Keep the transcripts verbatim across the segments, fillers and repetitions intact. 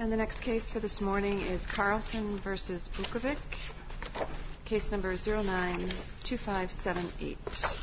And the next case for this morning is Carlson v. Bukovic, case number zero nine two five seven eight.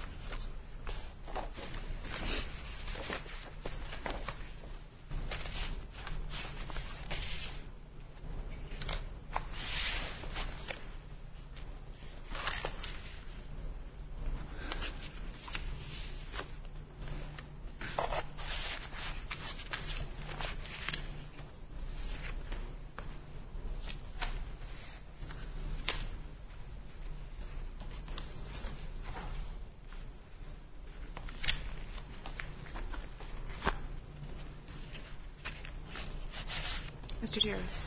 Mister Jaros.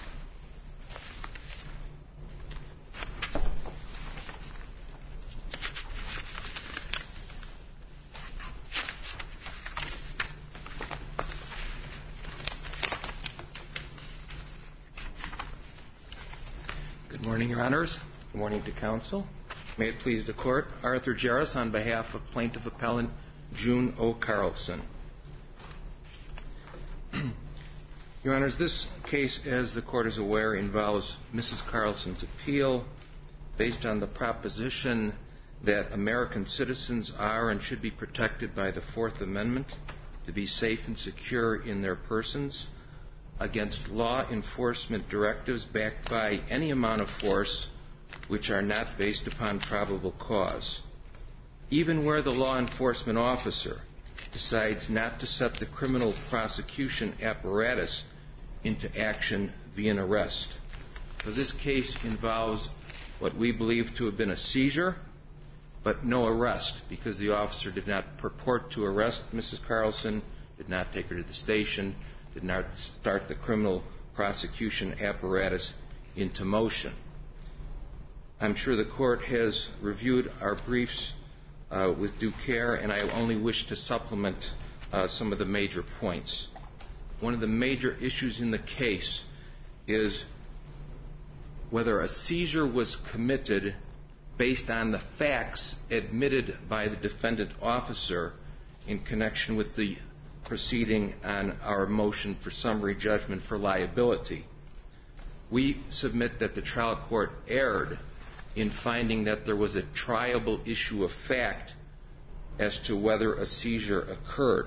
Good morning, Your Honors. Good morning to counsel. May it please the Court, Arthur Jaros on behalf of Plaintiff Appellant June O. Carlson. Your Honors, this case, as the Court is aware, involves Missus Carlson's appeal based on the proposition that American citizens are and should be protected by the Fourth Amendment to be safe and secure in their persons against law enforcement directives backed by any amount of force which are not based upon probable cause. Even where the law enforcement officer decides not to set the criminal prosecution apparatus into action via an arrest. So this case involves what we believe to have been a seizure, but no arrest, because the officer did not purport to arrest Missus Carlson, did not take her to the station, did not start the criminal prosecution apparatus into motion. I'm sure the Court has reviewed our briefs uh, with due care, and I only wish to supplement uh, some of the major points. One of the major issues in the case is whether a seizure was committed based on the facts admitted by the defendant officer in connection with the proceeding on our motion for summary judgment for liability. We submit that the trial court erred in finding that there was a triable issue of fact as to whether a seizure occurred.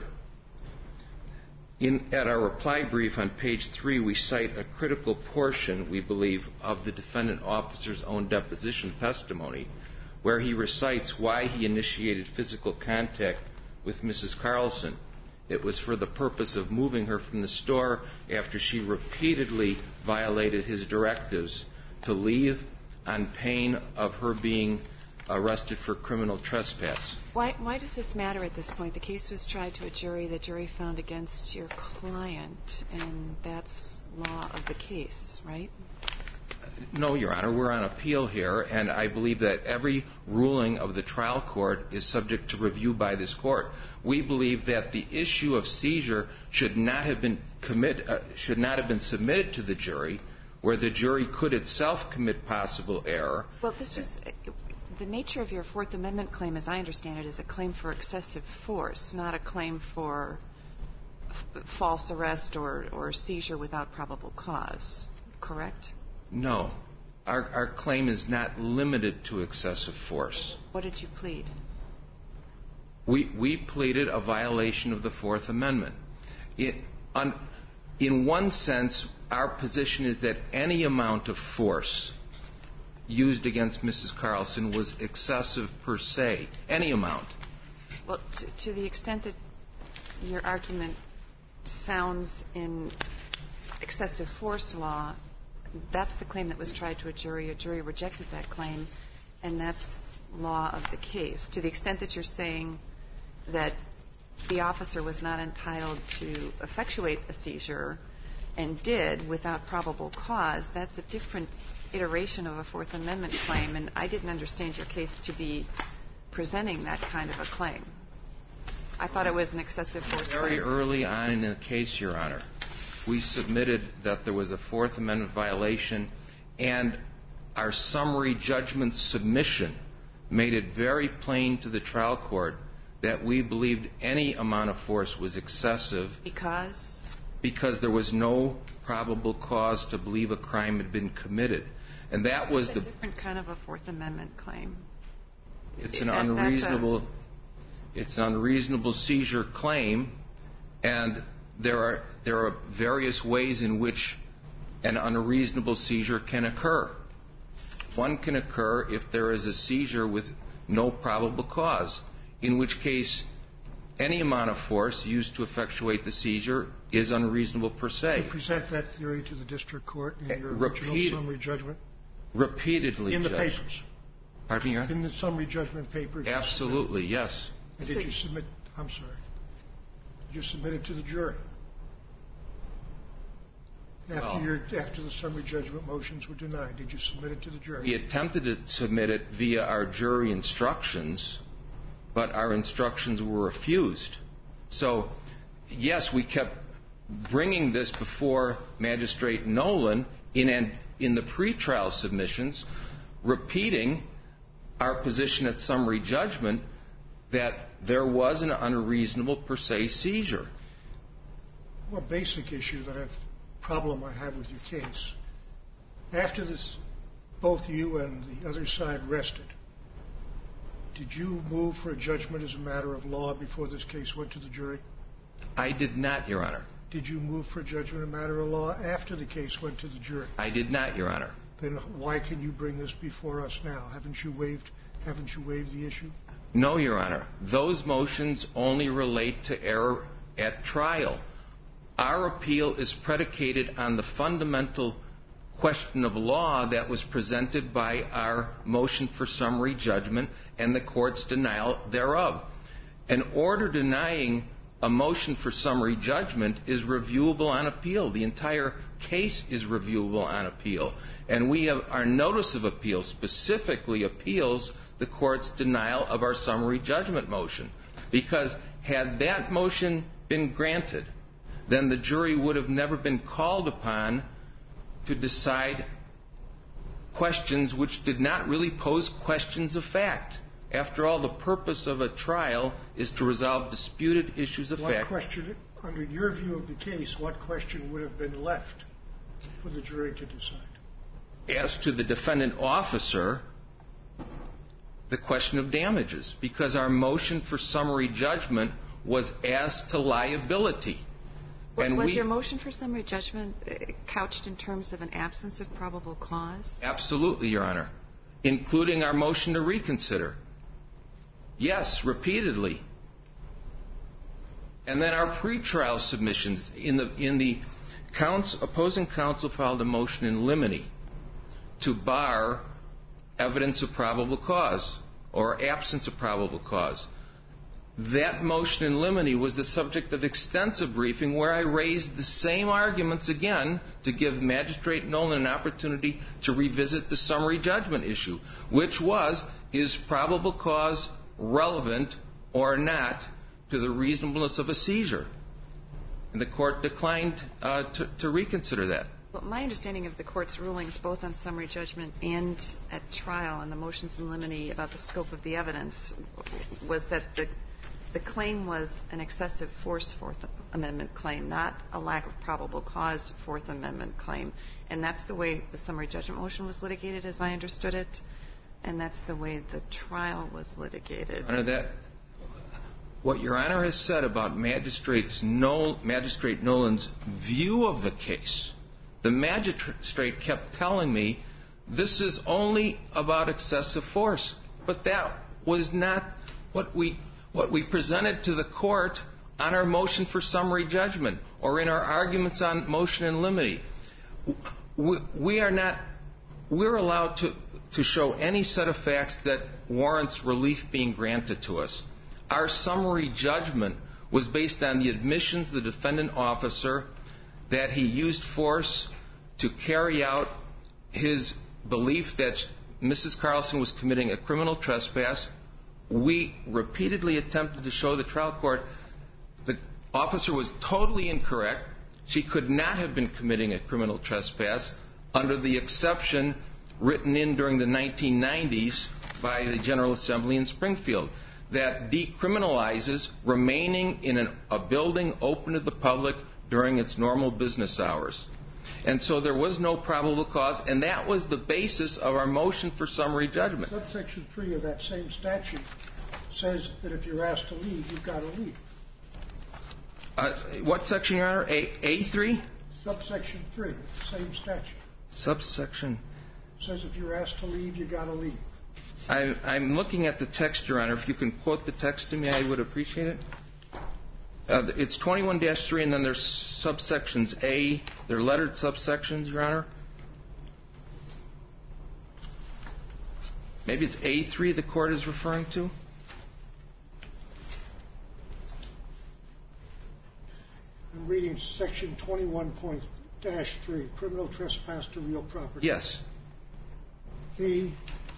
In, at our reply brief on page three, we cite a critical portion, we believe, of the defendant officer's own deposition testimony, where he recites why he initiated physical contact with Missus Carlson. It was for the purpose of moving her from the store after she repeatedly violated his directives to leave on pain of her being arrested for criminal trespass. Why, why does this matter at this point? The case was tried to a jury. The jury found against your client, and that's law of the case, right? No, Your Honor. We're on appeal here, and I believe that every ruling of the trial court is subject to review by this court. We believe that the issue of seizure should not have been commit, uh, should not have been submitted to the jury, where the jury could itself commit possible error. Well, this was the nature of your Fourth Amendment claim, as I understand it, is a claim for excessive force, not a claim for f- false arrest or, or seizure without probable cause, correct? No. Our, our claim is not limited to excessive force. What did you plead? We, we pleaded a violation of the Fourth Amendment. It, on, in one sense, our position is that any amount of force used against Missus Carlson was excessive per se, any amount. Well, to, to the extent that your argument sounds in excessive force law, that's the claim that was tried to a jury. A jury rejected that claim, and that's law of the case. To the extent that you're saying that the officer was not entitled to effectuate a seizure and did without probable cause, that's a different iteration of a Fourth Amendment claim, and I didn't understand your case to be presenting that kind of a claim. I thought it was an excessive force claim. Very early on in the case, Your Honor, we submitted that there was a Fourth Amendment violation, and our summary judgment submission made it very plain to the trial court that we believed any amount of force was excessive. Because? because there was no probable cause to believe a crime had been committed. And that was It's a the... different kind of a Fourth Amendment claim. It's an That- that's a- unreasonable... It's an unreasonable seizure claim, and there are there are various ways in which an unreasonable seizure can occur. One can occur if there is a seizure with no probable cause, in which case any amount of force used to effectuate the seizure is unreasonable per se. Did you present that theory to the district court in your Repeat- original summary judgment? Repeatedly, In the Judge. papers? Pardon me, Your Honor? In the summary judgment papers? you Absolutely, yes. submitted? And did you submit, I'm sorry, did you submit it to the jury? After Well- your, after the summary judgment motions were denied, did you submit it to the jury? We attempted to submit it via our jury instructions, but our instructions were refused. So, yes, we kept bringing this before Magistrate Nolan in, an, in the pretrial submissions, repeating our position at summary judgment that there was an unreasonable per se seizure. More basic issue that I've problem I have with your case. After this, both you and the other side rested, did you move for a judgment as a matter of law before this case went to the jury? I did not, Your Honor. Did you move for a judgment as a matter of law after the case went to the jury? I did not, Your Honor. Then why can you bring this before us now? Haven't you waived, haven't you waived the issue? No, Your Honor. Those motions only relate to error at trial. Our appeal is predicated on the fundamental question of law that was presented by our motion for summary judgment and the court's denial thereof. An order denying a motion for summary judgment is reviewable on appeal. The entire case is reviewable on appeal. And we have our notice of appeal specifically appeals the court's denial of our summary judgment motion. Because had that motion been granted, then the jury would have never been called upon to decide questions which did not really pose questions of fact. After all, the purpose of a trial is to resolve disputed issues of What fact. question, under your view of the case, what question would have been left for the jury to decide? As to the defendant officer, the question of damages, because our motion for summary judgment was as to liability. And was we, your motion for summary judgment uh, couched in terms of an absence of probable cause? Absolutely, Your Honor, including our motion to reconsider. Yes, repeatedly. And then our pretrial submissions. In the in the counts, opposing counsel filed a motion in limine to bar evidence of probable cause or absence of probable cause. That motion in limine was the subject of extensive briefing where I raised the same arguments again to give Magistrate Nolan an opportunity to revisit the summary judgment issue, which was, is probable cause relevant or not to the reasonableness of a seizure? And the court declined uh, to, to reconsider that. Well, my understanding of the court's rulings, both on summary judgment and at trial, and the motions in limine about the scope of the evidence, was that the the claim was an excessive force Fourth Amendment claim, not a lack of probable cause Fourth Amendment claim. And that's the way the summary judgment motion was litigated, as I understood it, and that's the way the trial was litigated. Your Honor, that, what Your Honor has said about Magistrate's Nol, Magistrate Nolan's view of the case, the magistrate kept telling me this is only about excessive force. But that was not what we what we presented to the court on our motion for summary judgment or in our arguments on motion in limine. We, we are not, we're allowed to, to show any set of facts that warrants relief being granted to us. Our summary judgment was based on the admissions of the defendant officer that he used force to carry out his belief that Missus Carlson was committing a criminal trespass. We repeatedly attempted to show the trial court the officer was totally incorrect. She could not have been committing a criminal trespass under the exception written in during the nineteen nineties by the General Assembly in Springfield that decriminalizes remaining in an, a building open to the public during its normal business hours. And so there was no probable cause, and that was the basis of our motion for summary judgment. Subsection three of that same statute says that if you're asked to leave, you've got to leave. Uh, what section, Your Honor? A, A3? Subsection three, same statute. Subsection. Says if you're asked to leave, you've got to leave. I, I'm looking at the text, Your Honor. If you can quote the text to me, I would appreciate it. Uh, it's twenty-one dash three, and then there's subsections A. They're lettered subsections, Your Honor. Maybe it's A three the court is referring to. I'm reading section twenty-one dash three, criminal trespass to real property. Yes. A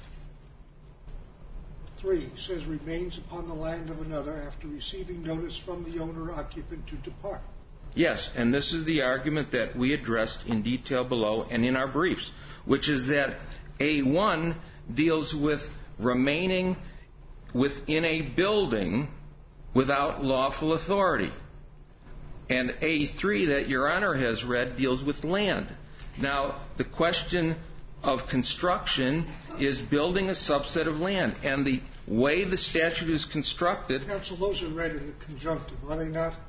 three says remains upon the land of another after receiving notice from the owner or occupant to depart. Yes, and this is the argument that we addressed in detail below and in our briefs, which is that A one deals with remaining within a building without lawful authority. And A three that Your Honor has read deals with land. Now, the question of construction is building a subset of land. And the way the statute is constructed... Counsel, those are read in the conjunctive, are they not?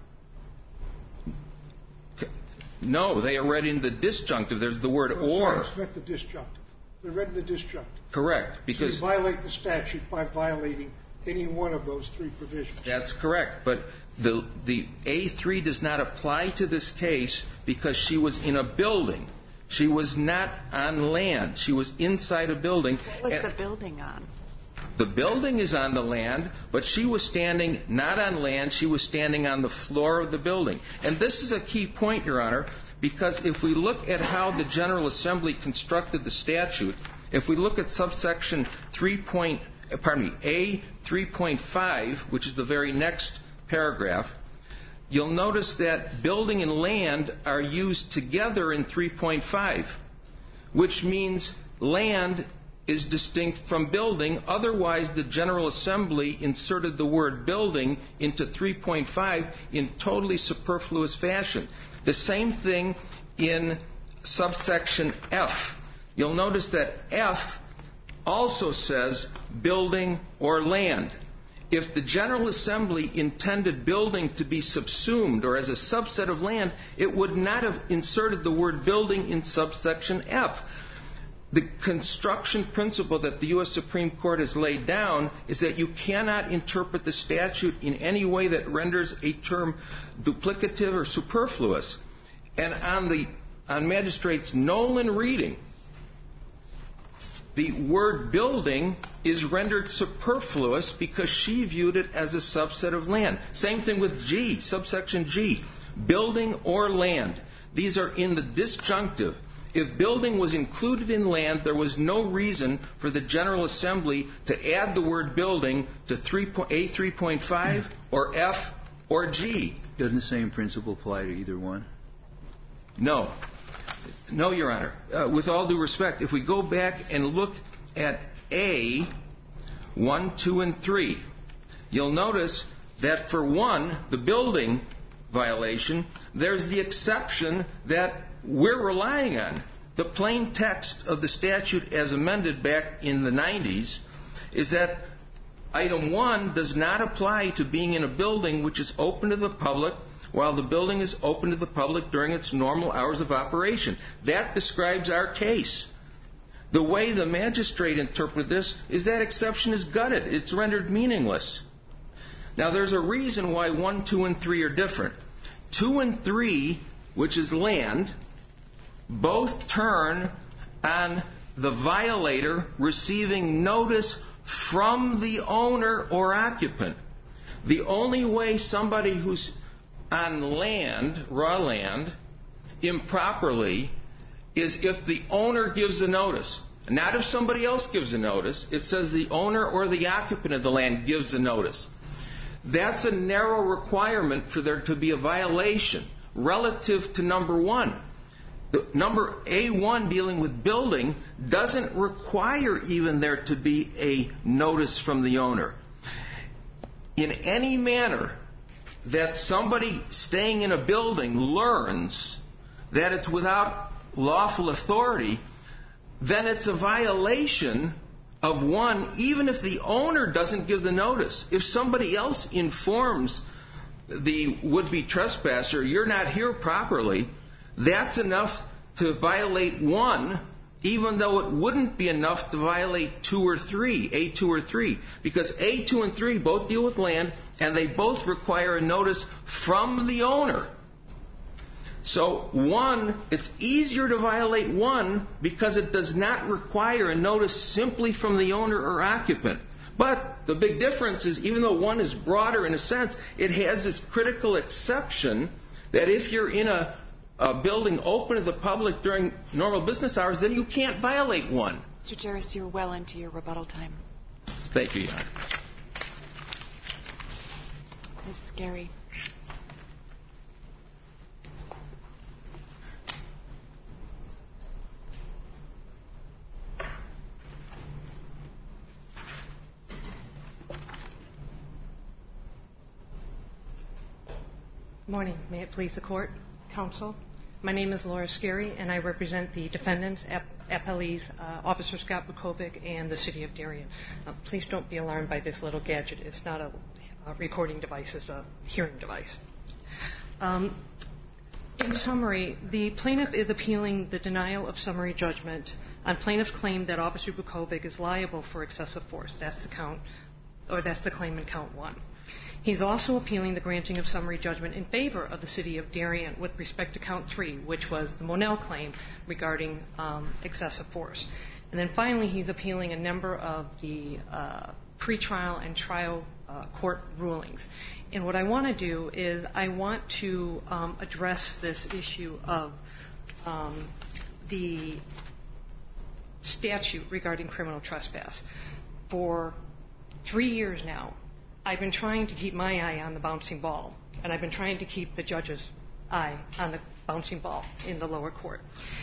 No, they are read in the disjunctive. There's the word no, or. It's not the disjunctive. They're read in the disjunctive. Correct. Because so you violate the statute by violating any one of those three provisions. That's correct. But the, the A three does not apply to this case because she was in a building. She was not on land. She was inside a building. What was the building on? The building is on the land, but she was standing not on land. She was standing on the floor of the building. And this is a key point, Your Honor, because if we look at how the General Assembly constructed the statute, if we look at subsection three. Pardon me, A three point five, which is the very next paragraph, you'll notice that building and land are used together in three point five, which means land is distinct from building. Otherwise, the General Assembly inserted the word building into three point five in totally superfluous fashion. The same thing in subsection F. You'll notice that F also says building or land. If the General Assembly intended building to be subsumed or as a subset of land, it would not have inserted the word building in subsection F. The construction principle that the U S Supreme Court has laid down is that you cannot interpret the statute in any way that renders a term duplicative or superfluous. And on the on Magistrate's Nolan reading, the word building is rendered superfluous because she viewed it as a subset of land. Same thing with G, subsection G, building or land. These are in the disjunctive. If building was included in land, there was no reason for the General Assembly to add the word building to A three point five or F or G. Doesn't the same principle apply to either one? No. No, Your Honor. Uh, with all due respect, if we go back and look at A one, two, and three, you'll notice that for one, the building violation, there's the exception that we're relying on. The plain text of the statute as amended back in the nineties is that item one does not apply to being in a building which is open to the public while the building is open to the public during its normal hours of operation. That describes our case. The way the magistrate interpreted this is that exception is gutted. It's rendered meaningless. Now, there's a reason why one, two, and three are different. Two and three, which is land, both turn on the violator receiving notice from the owner or occupant. The only way somebody who's on land, raw land, improperly, is if the owner gives a notice. Not if somebody else gives a notice. It says the owner or the occupant of the land gives a notice. That's a narrow requirement for there to be a violation relative to number one. The number A one dealing with building doesn't require even there to be a notice from the owner. In any manner, that somebody staying in a building learns that it's without lawful authority, then it's a violation of one, even if the owner doesn't give the notice. If somebody else informs the would-be trespasser, you're not here properly, that's enough to violate one, even though it wouldn't be enough to violate two or three, A two or three. Because A two and three both deal with land, and they both require a notice from the owner. So one, it's easier to violate one because it does not require a notice simply from the owner or occupant. But the big difference is, even though one is broader in a sense, it has this critical exception that if you're in a, a building open to the public during normal business hours, then you can't violate one. Mister Jaros, you're well into your rebuttal time. Thank you, Your Honor. Missus Gary. Morning. May it please the Court, Counsel. My name is Laura Scarry, and I represent the defendants, appellees, uh, Officer Scott Vukovic, and the City of Darien. Uh, please don't be alarmed by this little gadget. It's not a, a recording device. It's a hearing device. Um, in summary, the plaintiff is appealing the denial of summary judgment on plaintiff's claim that Officer Vukovic is liable for excessive force. That's the count, or that's the claim in count one. He's also appealing the granting of summary judgment in favor of the City of Darien with respect to count three, which was the Monell claim regarding um, excessive force. And then finally, he's appealing a number of the uh, pretrial and trial uh, court rulings. And what I want to do is I want to um, address this issue of um, the statute regarding criminal trespass. For three years now, I've been trying to keep my eye on the bouncing ball, and I've been trying to keep the judge's eye on the bouncing ball in the lower court.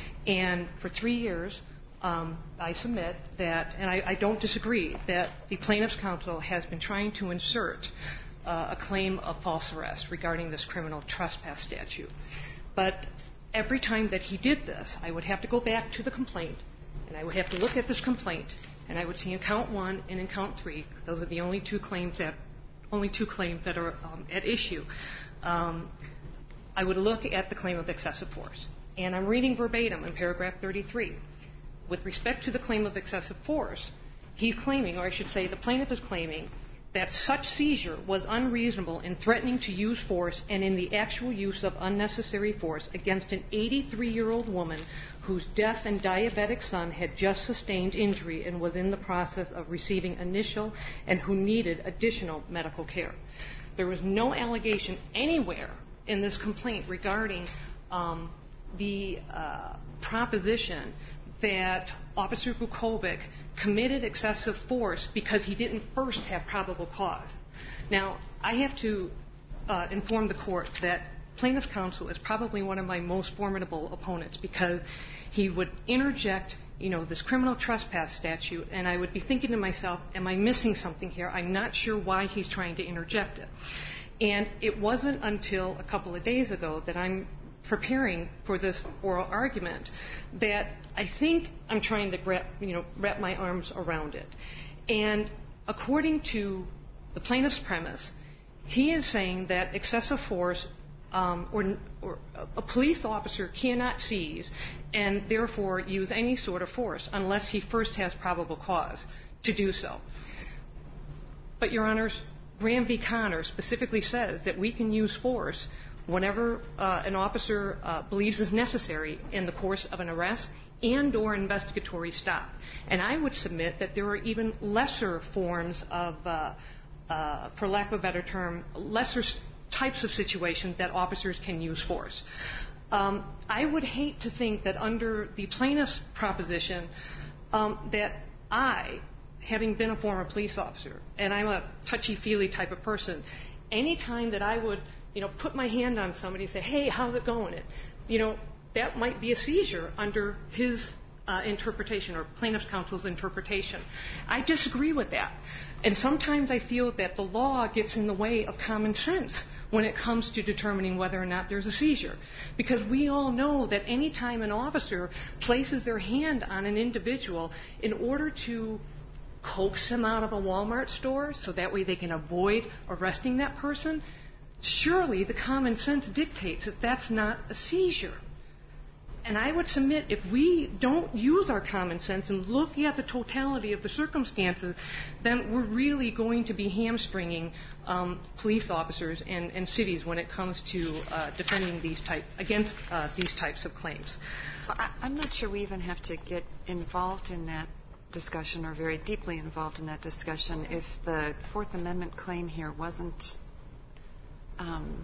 And for three years, um, I submit that, and I, I don't disagree, that the plaintiff's counsel has been trying to insert uh, a claim of false arrest regarding this criminal trespass statute. But every time that he did this, I would have to go back to the complaint, and I would have to look at this complaint, and I would see in count one and in count three, those are the only two claims that only two claims that are um, at issue, um, I would look at the claim of excessive force. And I'm reading verbatim in paragraph thirty-three. With respect to the claim of excessive force, he's claiming, or I should say the plaintiff is claiming, that such seizure was unreasonable in threatening to use force and in the actual use of unnecessary force against an eighty-three-year-old woman whose deaf and diabetic son had just sustained injury and was in the process of receiving initial and who needed additional medical care. There was no allegation anywhere in this complaint regarding um, the uh, proposition that Officer Vukovic committed excessive force because he didn't first have probable cause. Now, I have to uh, inform the court that plaintiff's counsel is probably one of my most formidable opponents because he would interject, you know, this criminal trespass statute, and I would be thinking to myself, am I missing something here? I'm not sure why he's trying to interject it. And it wasn't until a couple of days ago that I'm preparing for this oral argument that I think I'm trying to wrap, you know, wrap my arms around it. And according to the plaintiff's premise, he is saying that excessive force um, or, or a police officer cannot seize and therefore use any sort of force unless he first has probable cause to do so. But, Your Honors, Graham v. Connor specifically says that we can use force whenever uh, an officer uh, believes is necessary in the course of an arrest and or investigatory stop. And I would submit that there are even lesser forms of, uh, uh, for lack of a better term, lesser types of situations that officers can use force. Um, I would hate to think that under the plaintiff's proposition um, that I, having been a former police officer, and I'm a touchy-feely type of person, any time that I would, you know, put my hand on somebody and say, hey, how's it going? It, you know, that might be a seizure under his uh, interpretation or plaintiff's counsel's interpretation. I disagree with that. And sometimes I feel that the law gets in the way of common sense when it comes to determining whether or not there's a seizure. Because we all know that any time an officer places their hand on an individual in order to coax them out of a Walmart store so that way they can avoid arresting that person, surely the common sense dictates that that's not a seizure. And I would submit if we don't use our common sense and look at the totality of the circumstances, then we're really going to be hamstringing um, police officers and, and cities when it comes to uh, defending these type against uh, these types of claims. Well, I, I'm not sure we even have to get involved in that discussion or very deeply involved in that discussion if the Fourth Amendment claim here wasn't um,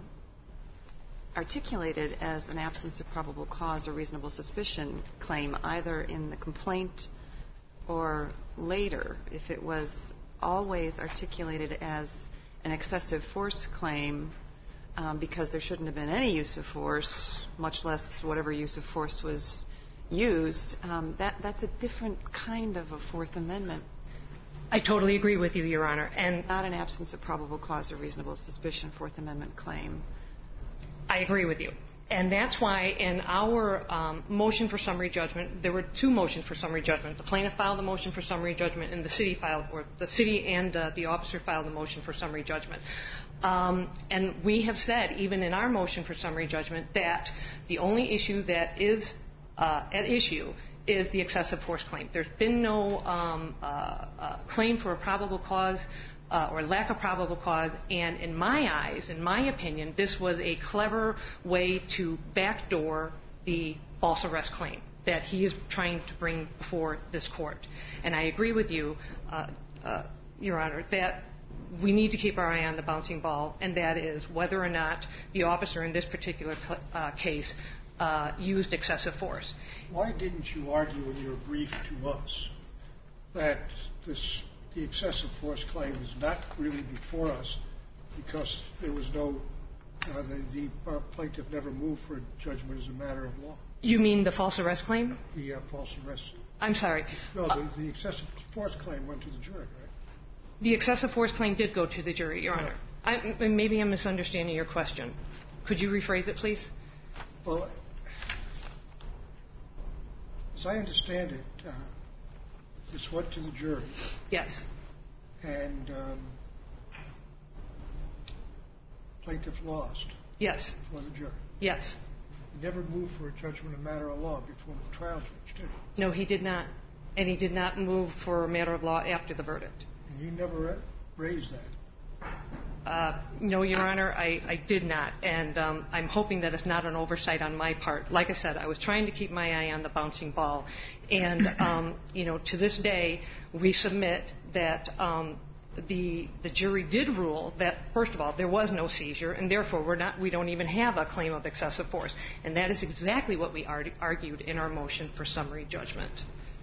articulated as an absence of probable cause or reasonable suspicion claim either in the complaint or later. If it was always articulated as an excessive force claim um, because there shouldn't have been any use of force, much less whatever use of force was used, um, that, that's a different kind of a Fourth Amendment. I totally agree with you, Your Honor. And not an absence of probable cause or reasonable suspicion Fourth Amendment claim. I agree with you. And that's why in our um, motion for summary judgment, there were two motions for summary judgment. The plaintiff filed a motion for summary judgment, and the city filed, or the city and uh, the officer filed a motion for summary judgment. Um, and we have said, even in our motion for summary judgment, that the only issue that is uh, at issue is the excessive force claim. There's been no um, uh, uh, claim for a probable cause Uh, or lack of probable cause, and in my eyes, in my opinion, this was a clever way to backdoor the false arrest claim that he is trying to bring before this court. And I agree with you, uh, uh, Your Honor, that we need to keep our eye on the bouncing ball, and that is whether or not the officer in this particular cl- uh, case uh, used excessive force. Why didn't you argue in your brief to us that this the excessive force claim is not really before us because there was no, uh, the, the uh, plaintiff never moved for a judgment as a matter of law? You mean the false arrest claim? The uh, false arrest. I'm sorry. No, the, the excessive force claim went to the jury, right? The excessive force claim did go to the jury, Your Honor. I, maybe I'm misunderstanding your question. Could you rephrase it, please? Well, as I understand it, uh, this went to the jury. Yes. And um, plaintiff lost. Yes. Before the jury. Yes. He never moved for a judgment of matter of law before the trial judge, did he? No, he did not. And he did not move for a matter of law after the verdict. And you never raised that? Uh, no, Your Honor, I, I did not. And um, I'm hoping that it's not an oversight on my part. Like I said, I was trying to keep my eye on the bouncing ball. And, um, you know, to this day, we submit that um, the the jury did rule that, first of all, there was no seizure, and therefore we're not, we don't even have a claim of excessive force. And that is exactly what we argued in our motion for summary judgment.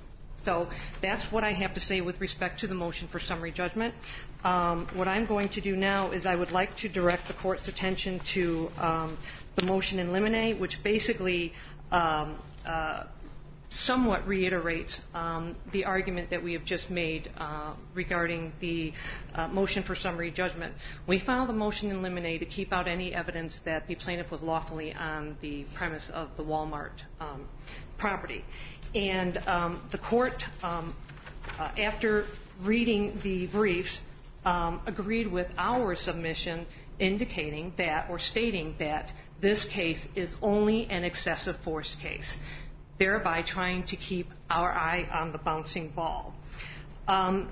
So that's what I have to say with respect to the motion for summary judgment. Um, what I'm going to do now is I would like to direct the Court's attention to um, the motion in limine, which basically um, uh, somewhat reiterates um, the argument that we have just made uh, regarding the uh, motion for summary judgment. We filed a motion in limine to keep out any evidence that the plaintiff was lawfully on the premise of the Walmart um, property. And um, the Court, um, uh, after reading the briefs, um, agreed with our submission indicating that, or stating that, this case is only an excessive force case, thereby trying to keep our eye on the bouncing ball. Um,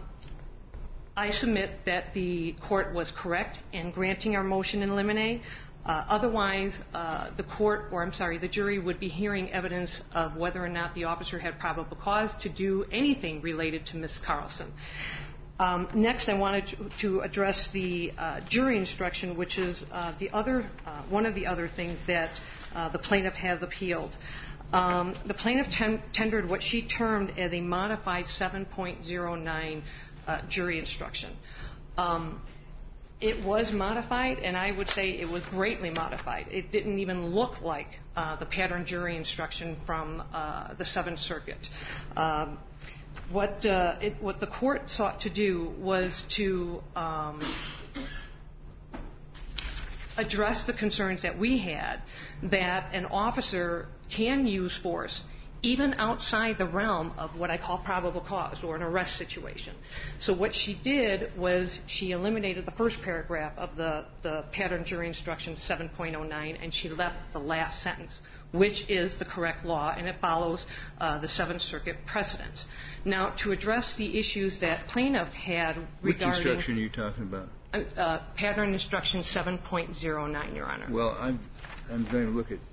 I submit that the Court was correct in granting our motion in limine. Uh, otherwise, uh, the court, or I'm sorry, the jury would be hearing evidence of whether or not the officer had probable cause to do anything related to Miz Carlson. Um, next, I wanted to, to address the uh, jury instruction, which is uh, the other, uh, one of the other things that uh, the plaintiff has appealed. Um, the plaintiff ten- tendered what she termed as a modified seven point oh nine uh, jury instruction. Um, It was modified, and I would say it was greatly modified. It didn't even look like uh, the pattern jury instruction from uh, the Seventh Circuit. Um, what, uh, it, what the court sought to do was to um, addressed the concerns that we had, that an officer can use force even outside the realm of what I call probable cause or an arrest situation. So what she did was she eliminated the first paragraph of the, the pattern jury instruction seven point oh nine, and she left the last sentence, which is the correct law, and it follows uh, the Seventh Circuit precedents. Now, to address the issues that plaintiff had regarding... Which instruction are you talking about? Uh, uh, pattern instruction seven point oh nine, Your Honor. Well, I'm, I'm going to look at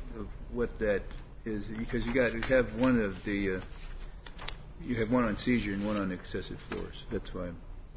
what that is, because you got you have one of the... Uh, you have one on seizure and one on excessive force. That's why I'm...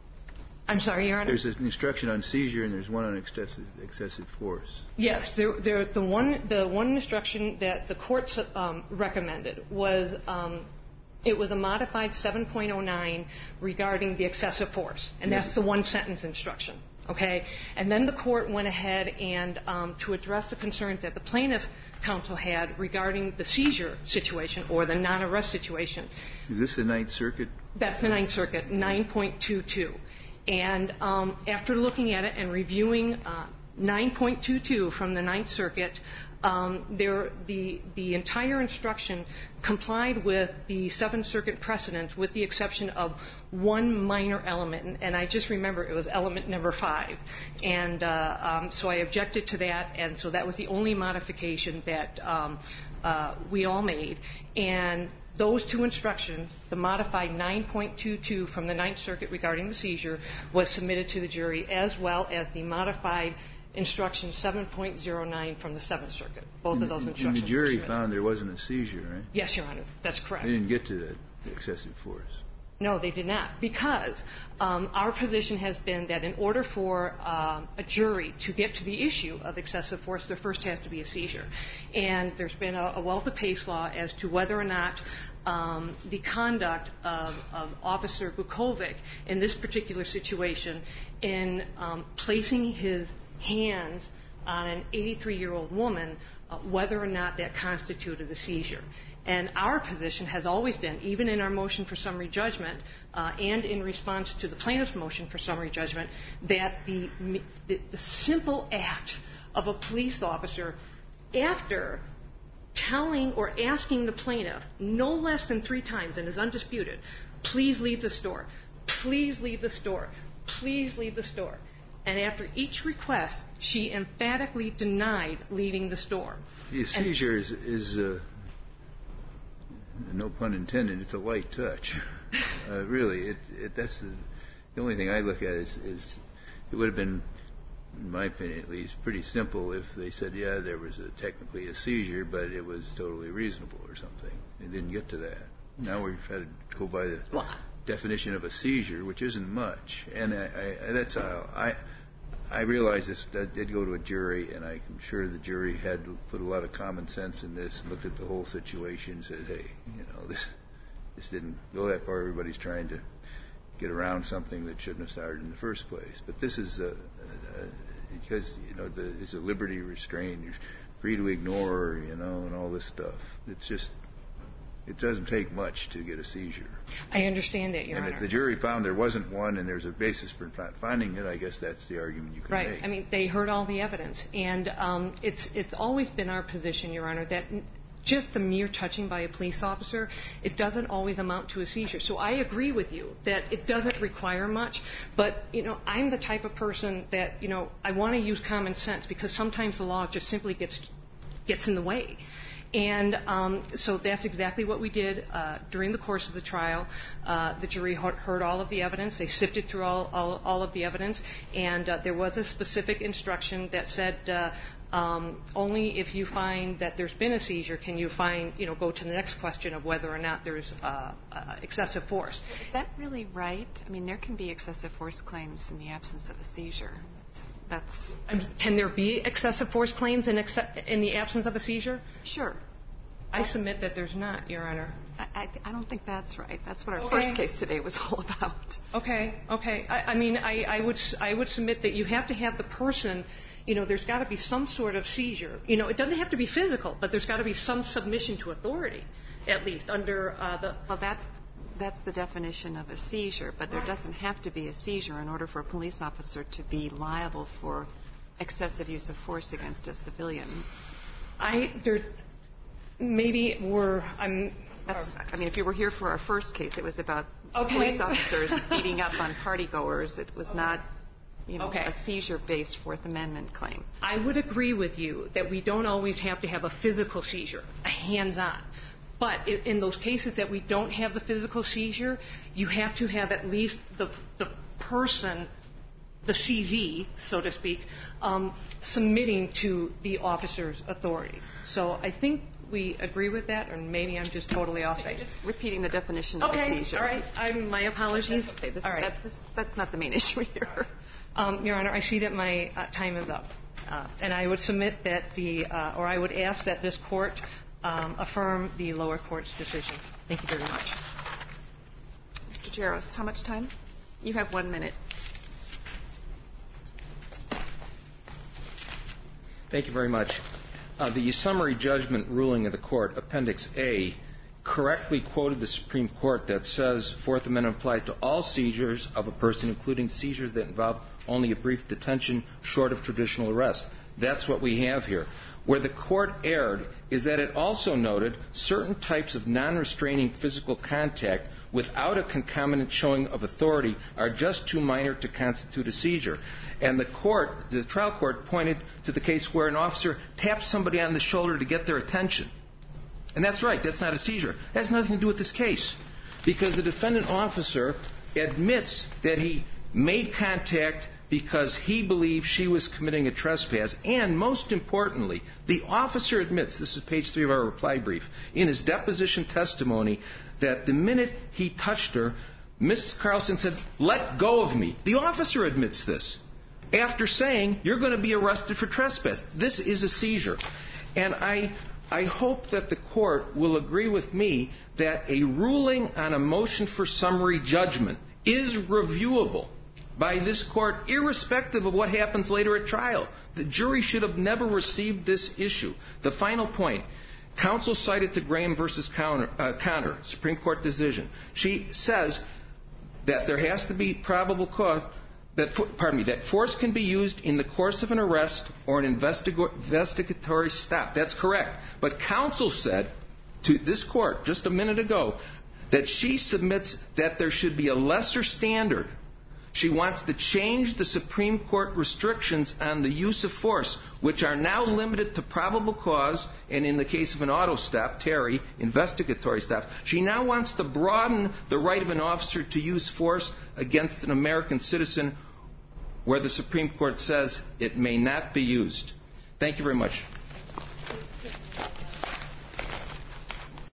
I'm sorry, Your Honor? There's an instruction on seizure and there's one on excessive, excessive force. Yes. There, there, the, one, the one instruction that the courts um, recommended was um, it was a modified seven point oh nine regarding the excessive force, and yes. That's the one-sentence instruction. Okay? And then the court went ahead and um, to address the concerns that the plaintiff counsel had regarding the seizure situation or the non-arrest situation. Is this the Ninth Circuit? That's the Ninth Circuit, nine point two two. And um, after looking at it and reviewing uh, nine point two two from the Ninth Circuit, um, there, the, the entire instruction complied with the Seventh Circuit precedents with the exception of one minor element. And, and I just remember it was element number five. And uh, um, so I objected to that, and so that was the only modification that um, uh, we all made. And those two instructions, the modified nine point two two from the Ninth Circuit regarding the seizure, was submitted to the jury, as well as the modified instruction seven point oh nine from the Seventh Circuit. Both of those instructions. And the jury found there wasn't a seizure, right? Yes, Your Honor. That's correct. They didn't get to that excessive force. No, they did not, because um, our position has been that in order for um, a jury to get to the issue of excessive force, there first has to be a seizure. And there's been a, a wealth of case law as to whether or not um, the conduct of, of Officer Bukovic in this particular situation in um, placing his hands on an eighty-three-year-old woman, uh, whether or not that constituted a seizure. And our position has always been, even in our motion for summary judgment uh, and in response to the plaintiff's motion for summary judgment, that the, the, the simple act of a police officer, after telling or asking the plaintiff no less than three times, and is undisputed, please leave the store, please leave the store, please leave the store. And after each request, she emphatically denied leaving the store. The seizure is, is uh, no pun intended, it's a light touch. Uh, really, it, it, that's the, the only thing I look at is, is it would have been, in my opinion at least, pretty simple if they said, yeah, there was a, technically a seizure, but it was totally reasonable or something. They didn't get to that. Now we've had to go by the well, definition of a seizure, which isn't much. And I, I, that's how I... I realize this that did go to a jury, and I'm sure the jury had put a lot of common sense in this, looked at the whole situation, and said, "Hey, you know, this this didn't go that far. Everybody's trying to get around something that shouldn't have started in the first place." But this is uh, uh, because you know the, it's a liberty restraint. You're free to ignore, you know, and all this stuff. It's just. It doesn't take much to get a seizure. I understand that, Your and Honor. if the jury found there wasn't one and there's a basis for finding it, I guess that's the argument you can right. make. Right. I mean, they heard all the evidence. And um, it's it's always been our position, Your Honor, that just the mere touching by a police officer, it doesn't always amount to a seizure. So I agree with you that it doesn't require much. But, you know, I'm the type of person that, you know, I want to use common sense because sometimes the law just simply gets gets in the way. And um, so that's exactly what we did uh, during the course of the trial. Uh, the jury heard all of the evidence. They sifted through all, all, all of the evidence. And uh, there was a specific instruction that said uh, um, only if you find that there's been a seizure can you find, you know, go to the next question of whether or not there's uh, uh, excessive force. Is that really right? I mean, there can be excessive force claims in the absence of a seizure. That's Can there be excessive force claims in, ex- in the absence of a seizure? Sure. I submit that there's not, Your Honor. I, I, I don't think that's right. That's what our okay. first case today was all about. Okay, okay. I, I mean, I, I would I would submit that you have to have the person, you know, there's got to be some sort of seizure. You know, it doesn't have to be physical, but there's got to be some submission to authority, at least, under uh, the... Well, that's that's the definition of a seizure, but there doesn't have to be a seizure in order for a police officer to be liable for excessive use of force against a civilian. I there maybe we're I'm. That's, I mean, if you were here for our first case, it was about Okay. police officers beating up on partygoers. It was not, you know, Okay. a seizure-based Fourth Amendment claim. I would agree with you that we don't always have to have a physical seizure, a hands-on. But i- in those cases that we don't have the physical seizure, you have to have at least the the person, the C Z, so to speak, um, submitting to the officer's authority. So I think we agree with that, or maybe I'm just totally off base. Just repeating the definition of a Okay, seizure. all right. I'm, my apologies. Okay, this, all right. that's, this, that's not the main issue here. Um, Your Honor, I see that my uh, time is up, uh, and I would submit that the, uh, or I would ask that this court um, affirm the lower court's decision. Thank you very much. Mister Jaros, how much time? You have one minute. Thank you very much. Uh, the summary judgment ruling of the court, Appendix A, correctly quoted the Supreme Court that says Fourth Amendment applies to all seizures of a person, including seizures that involve only a brief detention short of traditional arrest. That's what we have here. Where the court erred is that it also noted certain types of non-restraining physical contact without a concomitant showing of authority are just too minor to constitute a seizure. And the court, the trial court, pointed to the case where an officer taps somebody on the shoulder to get their attention. And that's right, that's not a seizure. That has nothing to do with this case. Because the defendant officer admits that he made contact because he believed she was committing a trespass. And most importantly, the officer admits, this is page three of our reply brief, in his deposition testimony, that the minute he touched her, Miss Carlson said, "Let go of me." The officer admits this after saying, "You're going to be arrested for trespass." This is a seizure. And I, I hope that the court will agree with me that a ruling on a motion for summary judgment is reviewable by this court, irrespective of what happens later at trial. The jury should have never received this issue. The final point. Counsel cited the Graham versus Connor, uh, Connor Supreme Court decision. She says that there has to be probable cause, that, pardon me, that force can be used in the course of an arrest or an investigo- investigatory stop. That's correct. But counsel said to this court just a minute ago that she submits that there should be a lesser standard. She wants to change the Supreme Court restrictions on the use of force, which are now limited to probable cause, and in the case of an auto stop, Terry, investigatory stop. She now wants to broaden the right of an officer to use force against an American citizen where the Supreme Court says it may not be used. Thank you very much.